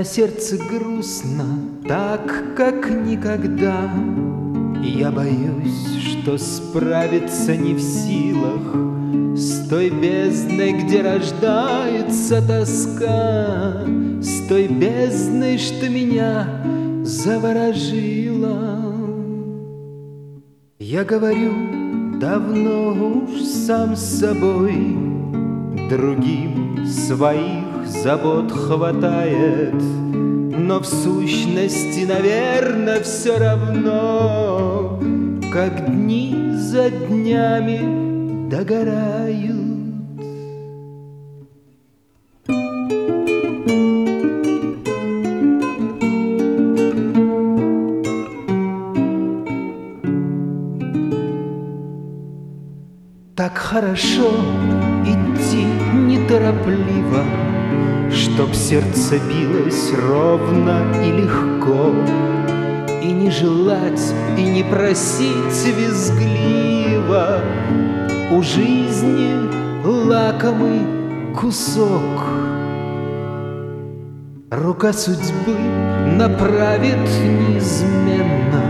На сердце грустно, так, как никогда. И я боюсь, что справиться не в силах с той бездной, где рождается тоска, с той бездной, что меня заворожила. Я говорю давно уж сам с собой, другим своих забот хватает, но в сущности, наверное, все равно, как дни за днями догорают. Так хорошо идти неторопливо, чтоб сердце билось ровно и легко, и не желать, и не просить визгливо у жизни лакомый кусок. Рука судьбы направит неизменно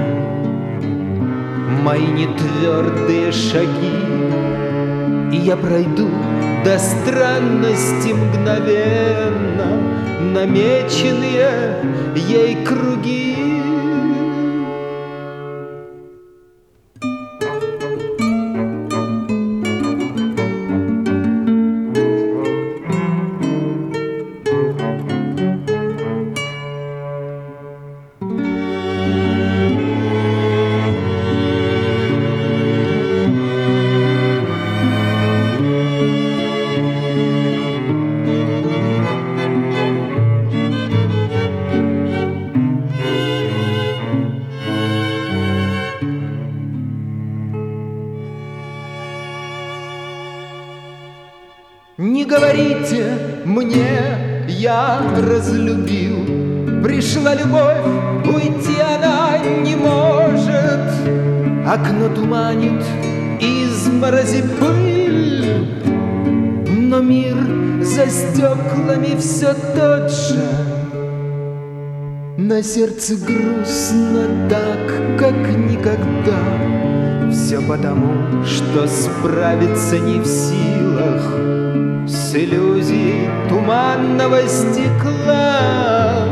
мои нетвердые шаги, и я пройду до странности мгновенно намеченные ей круги. Не говорите мне, я разлюбил, пришла любовь, уйти она не может. Окно туманит изморози пыль, но мир за стеклами все тот же. На сердце грустно так, как никогда. Все потому, что справиться не в силах с иллюзией туманного стекла.